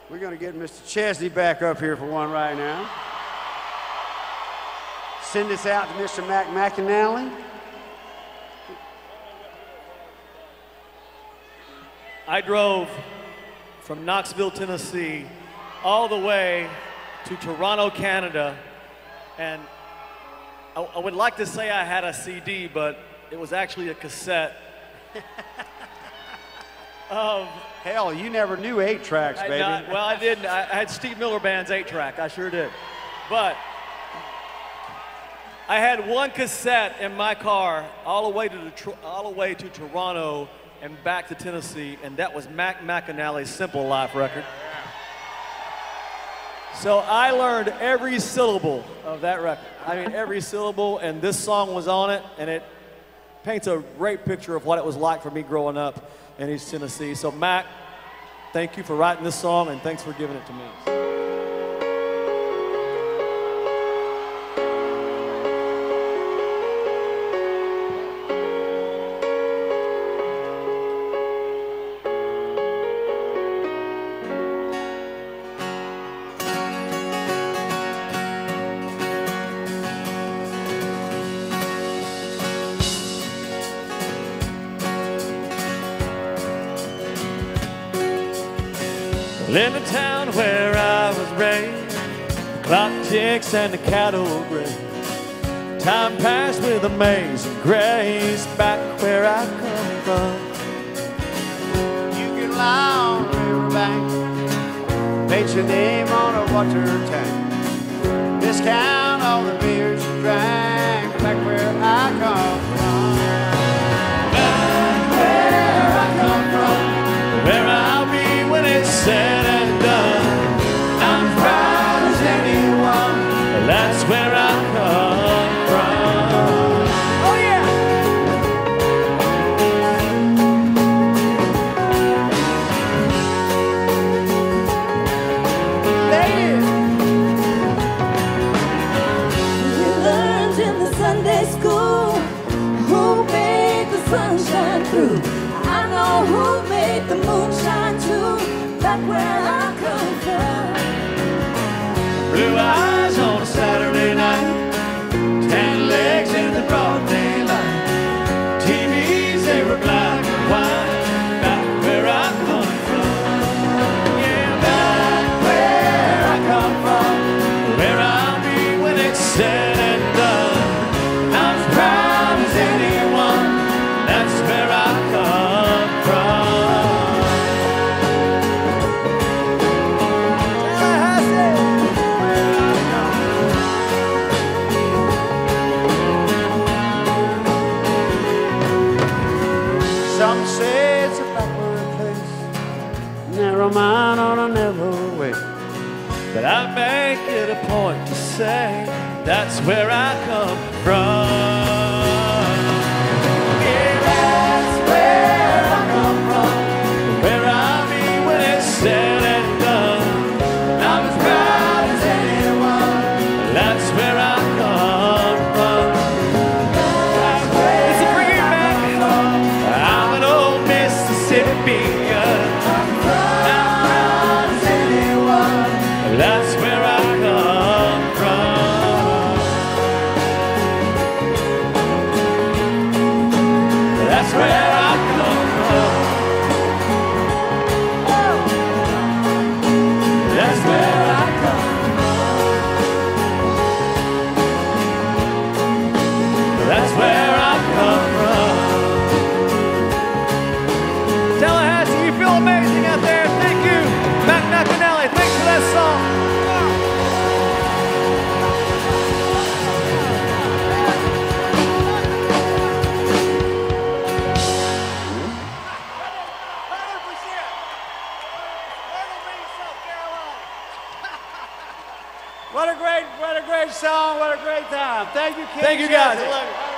We're going to get Mr. Chesney back up here for one right now. Send this out to Mr. Mac McAnally. I drove from Knoxville, Tennessee, all the way to Toronto, Canada, and I would like to say I had a CD, but it was actually a cassette. Hell, you never knew 8 tracks, baby. Well, I didn't. I had Steve Miller Band's 8-track. I sure did. But I had one cassette in my car all the way to Toronto and back to Tennessee, and that was Mac McAnally's Simple Life record. So I learned every syllable of that record. I mean, every syllable, and this song was on it, and it paints a great picture of what it was like for me growing up in East Tennessee. So Mac, thank you for writing this song, and thanks for giving it to me. In the town where I was raised, the clock ticks and the cattle graze. Time passed with amazing grace back where I come from. You can lie on a riverbank, paint your name on a water tank, discount all the beers you drank back where I come from. Back where I come from, where I'll be when it's said and done. I'm proud as anyone, that's where I come from. Oh yeah! Ladies! We learned in the Sunday school who made the sun shine through. I know who made the moon shine too, back where I come from. Blue eyes on a Saturday night, tan legs in the broad daylight. TVs, they were black and white, back where I come from. Yeah, back where I come from, where I'll be when it's said and done. I'm as proud as anyone, that's where I come from. Some say it's a backward place, narrow mind on a narrow way. But I make it a point to say that's where I come from. Yeah, that's where I come from, where I'll be when it's said and done. I'm as proud as anyone, that's where I come from. It's a free man. I'm an old Mississippian. That's where I come from. That's where I come from. That's where I come from. That's where I come from. Tallahassee, you feel amazing out there. Thank you, Mac McAnally. Thanks for that song. What a great song, what a great time. Thank you, Ken Thank you, guys. Chesney. I love you.